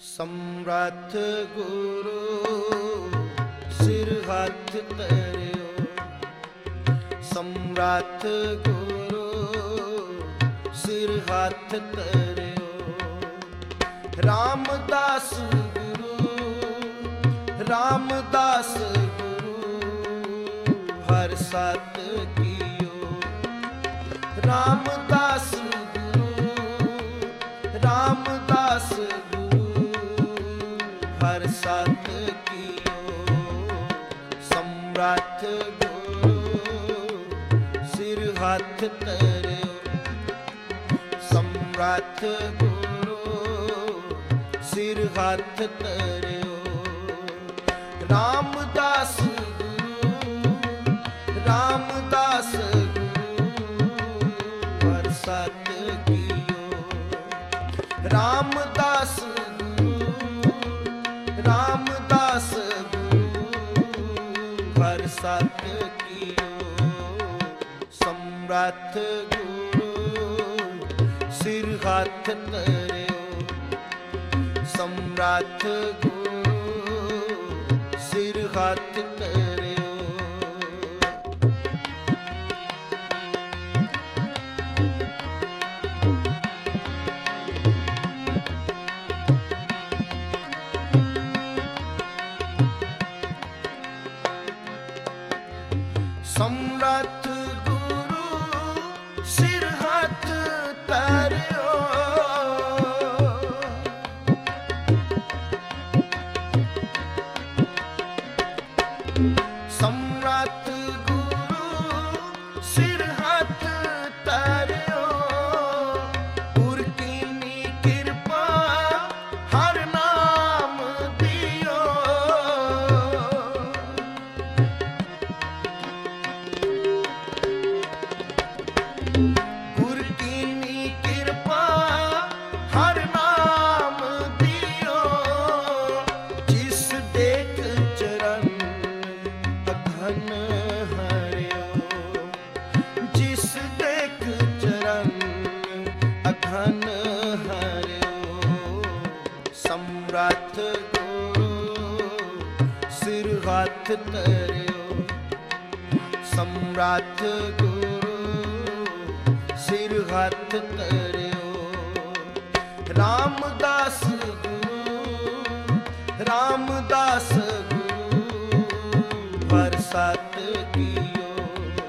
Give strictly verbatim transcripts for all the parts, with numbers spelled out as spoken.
ਸਮਰੱਥ ਗੁਰੂ ਸਿਰ ਹੱਥ ਧਰਿਓ। ਸਮਰੱਥ ਗੁਰੂ ਸਿਰ ਹੱਥ ਧਰਿਓ। ਰਾਮਦਾਸ ਗੁਰੂ ਰਾਮਦਾਸ ਗੁਰੂ ਹਰ ਸਤ ਕੀਓ। ਰਾਮਦਾਸ ਗੁਰੂ ਰਾਮਦਾਸ ਹਰ ਸਤ ਕੀਓ। ਸਮਰੱਥ ਗੁਰੂ ਸਿਰ ਹੱਥ ਧਰਿਓ। ਸਮਰੱਥ ਗੁਰੂ ਸਿਰ ਹੱਥ ਧਰਿਓ। ਰਾਮਦਾਸ ਗੁਰੂ ਰਾਮਦਾਸ ਗੁਰੂ ਹਰ ਸਤ ਕੀਓ। ਰਾਮਦਾਸ ਰਾਮਦਾਸ ਗੁਰੂ ਹਰ ਸਤ ਕੀਓ। ਸਮਰੱਥ ਗੁਰੂ ਸਿਰ ਹੱਥ ਧਰਿਓ। ਸਮਰੱਥ ਗੁਰੂ ਸਿਰ ਹੱਥ ਧਰਿਓ। ਸਮਰੱਥ ਗੁਰੂ ਸਿਰ ਹੱਥ ਧਰਿਓ। ਸਮਰੱਥ ਗੁਰੂ ਸਿਰ ਹੱਥ ਧਰਿਓ। ਗੁਰ ਕੀਨੀ ਕਿਰਪਾ ਹਰ ਨਾਮ ਦਿਓ। ਗੁਰ ਕੀਨੀ ਕਿਰਪਾ ਹਰ ਨਾਮ ਦਿਓ। ਜਿਸ ਦੇਖ ਚਰਨ ਅਘਨ ਹਰਿਓ। ਜਿਸ ਦੇਖ ਚਰਨ ਅਘਨ ਹਰਿਓ। ਸਮਰੱਥ ਗੁਰੂ ਸਿਰ ਹੱਥ ਧਰਿਓ। ਸਮਰੱਥ ਗੁਰੂ ਸਿਰ ਹੱਥ ਧਰਿਓ। ਰਾਮਦਾਸ ਗੁਰੂ ਰਾਮਦਾਸ ਗੁਰੂ ਹਰ ਸਤ ਕੀਓ।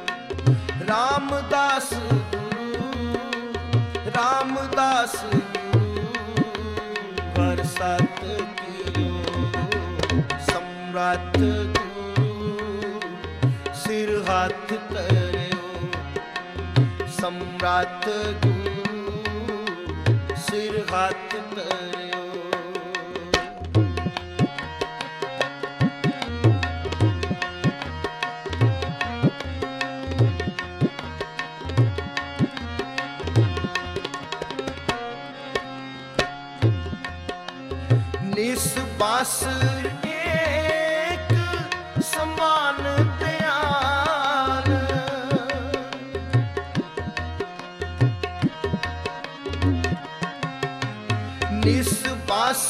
ਰਾਮਦਾਸ ਗੁਰੂ ਰਾਮਦਾਸ ਗੁਰੂ ਹਰ ਸਤ ਕੀਓ। ਸਮਰੱਥ ਗੁਰੂ ਸਿਰ ਹੱਥ ਧਰਿਓ। ਸਮਰੱਥ ਗੁਰੂ ਸਿਰ ਹੱਥ ਧਰਿਓ। ਨਿਸਬਸ ਏਕ ਸਮਾਨ ਧਿਆਨ। ਨਿਸਬਸ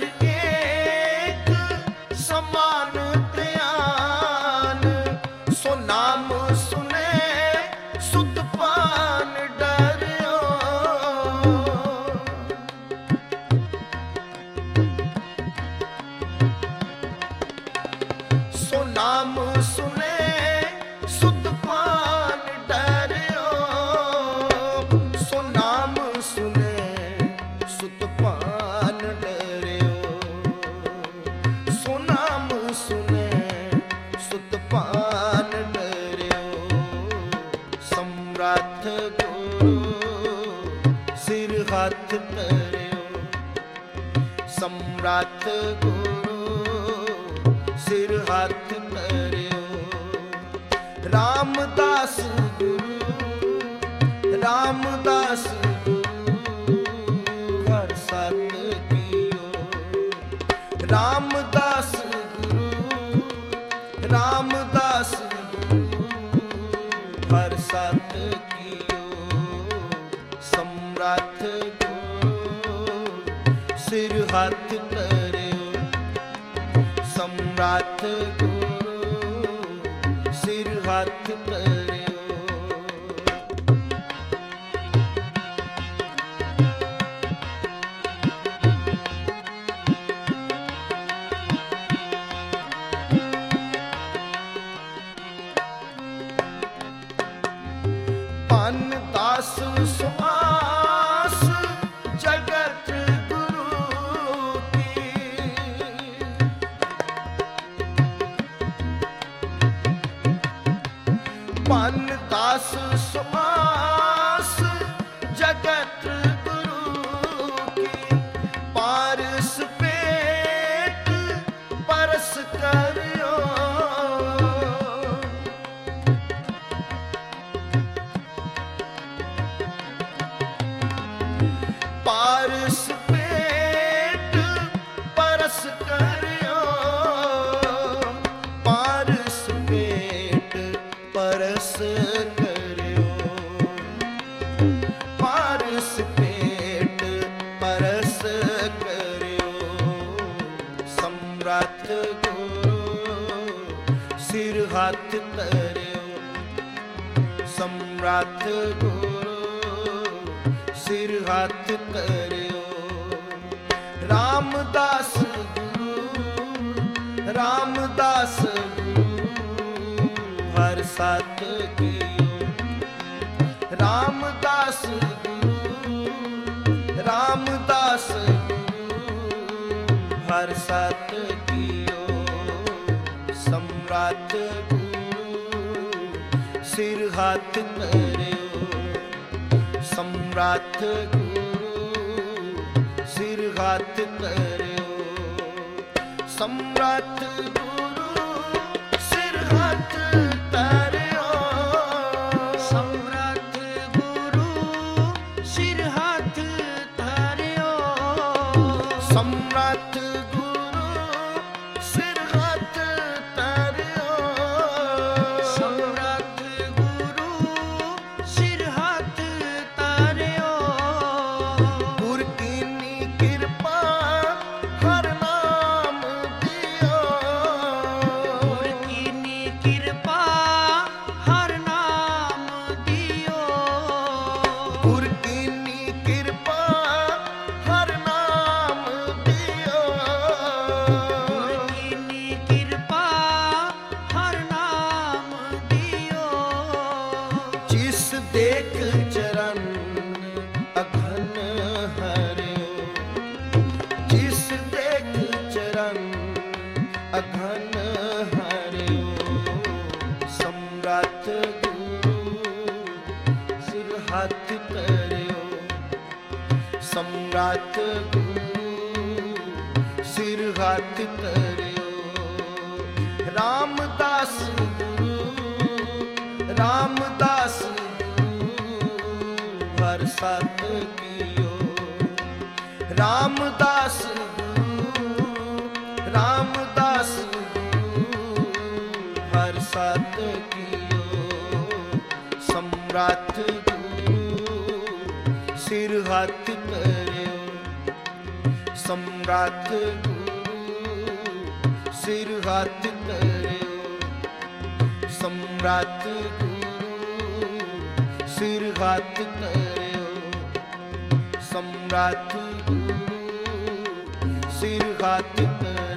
ਏਕ ਸਮਾਨ ਧਿਆਨ। ਸੋ ਨਾਮ ਸੁਨੇ ਸੁਤ ਪਾਨ ਡਰਿਓ। ਸੋ ਨਾਮ ਸੁਨੇ ਸੁਤ ਪਾਨ ਡਰਿਓ। ਸੋ ਨਾਮ ਸੁਨੇ ਸੁਤ ਪਾਨ ਡਰਿਓ। ਸੋ ਨਾਮ ਸੁਨੇ ਸੁਤ ਪਾਨ ਡਰਿਓ। ਸਮਰੱਥ ਗੁਰੂ ਸਿਰ ਹੱਥ ਧਰਿਓ। ਸਮਰੱਥ ਗੁਰੂ ਸਿਰ ਹੱਥ ਧਰਿਓ। ਰਾਮਦਾਸ ਗੁਰੂ ਰਾਮਦਾਸ ਗੁਰੂ ਹਰ ਸਤ ਕੀਓ। ਰਾਮਦਾਸ ਗੁਰੂ ਰਾਮਦਾਸ ਗੁਰੂ ਹਰ ਸਤ ਕੀਓ। ਸਮਰੱਥ ਗੁਰੂ ਸਿਰ ਹੱਥ ਧਰਿਓ। ਸਮਰੱਥ ਗੁਰੂ ਸਿਰ ਹੱਥ ਧਰਿਓ। ਪਨ ਦਸ ਸਵਾਸ ਜਗਤ ਗੁਰੂ ਕੀ। ਪਨ ਦਸ ਸਵਾਸ ਜਗਤ ਗੁਰੂ ਕੀ। ਪਾਰਸ ਪੇਟ ਪਰਸ ਕਰਿਓ। ਪਾਰਸ ਪੇਟ ਪਰਸ ਕਰਿਓ। ਪਾਰਸ ਪੇਟ ਪਰਸ ਕਰਿਓ। ਪਾਰਸ ਪੇਟ ਪਰਸ ਕਰਿਓ। ਸਮਰੱਥ ਗੁਰੂ ਸਿਰ ਹੱਥ ਧਰਿਓ। ਸਮਰੱਥ ਗੁਰੂ ਸਿਰ ਹੱਥ ਧਰਿਓ। ਰਾਮਦਾਸ ਗੁਰੂ ਰਾਮਦਾਸ ਗੁਰੂ ਹਰਿ ਸਤਿ ਕੀਓ। ਰਾਮਦਾਸ ਗੁਰੂ ਰਾਮਦਾਸ ਗੁਰੂ ਹਰਿ ਸਤਿ ਕੀਓ। ਸਮਰੱਥ ਗੁਰੂ ਸਿਰ ਹੱਥ ਧਰਿਓ। ਸਮਰੱਥ ਗੁਰੂ ਸਿਰ ਹੱਥ ਧਰਿਓ। ਸਮਰੱਥ ਗੁਰੂ ਸਿਰ ਹੱਥ ਧਰਿਓ। ਸਮਰੱਥ ਗੁਰੂ ਸਿਰ ਹੱਥ ਧਰਿਓ। ਸਮਰੱਥ ਗੁਰੂ ਸਿਰ ਹੱਥ ਧਰਿਓ। ਸਮਰੱਥ ਗੁਰੂ ਸਿਰ ਹੱਥ ਧਰਿਓ। ਗੁਰ ਕੀਨੀ ਕਿਰਪਾ ਹਰ ਨਾਮ ਦਿਓ। ਗੁਰ ਕੀਨੀ ਕਿਰਪਾ ਹਰ ਨਾਮ ਦਿਓ। ਗੁਰ ਕੀਨੀ ਕਿਰਪਾ ਹਰ ਨਾਮ ਦਿਓ। ਗੁਰ ਕੀਨੀ ਕਿਰਪਾ ਹਰ ਨਾਮ ਦਿਓ। ਜਿਸ ਦੇਖ ਚਰਨ ਅਘਨ ਹਰਿਓ। ਜਿਸ ਦੇਖ ਚਰਨ ਅਘਨ ਹਰਿਓ। ਸਮਰੱਥ ਗੁਰੂ ਸਿਰ ਹੱਥ ਧਰਿਓ। ਸਮਰੱਥ ਗੁਰੂ ਸਿਰ ਹੱਥ ਧਰਿਓ। ਰਾਮਦਾਸ ਗੁਰੂ ਰਾਮਦਾਸ ਗੁਰੂ ਹਰਿ ਸਤਿ ਕੀਓ। ਰਾਮਦਾਸ ਗੁਰੂ ਰਾਮਦਾਸ ਗੁਰੂ ਹਰਿ ਸਤਿ ਕੀਓ। ਸਮਰੱਥ ਗੁਰੂ ਸਿਰ ਹੱਥ ਧਰਿਓ। ਸਮਰੱਥ ਗੁਰੂ ਸਿਰ ਹੱਥ ਧਰਿਓ। ਸਮਰੱਥ ਗੁਰੂ ਸਿਰ ਹੱਥ ਧਰਿਓ। ਸਮਰੱਥ ਗੁਰੂ ਸਿਰ ਹੱਥ ਧਰਿਓ।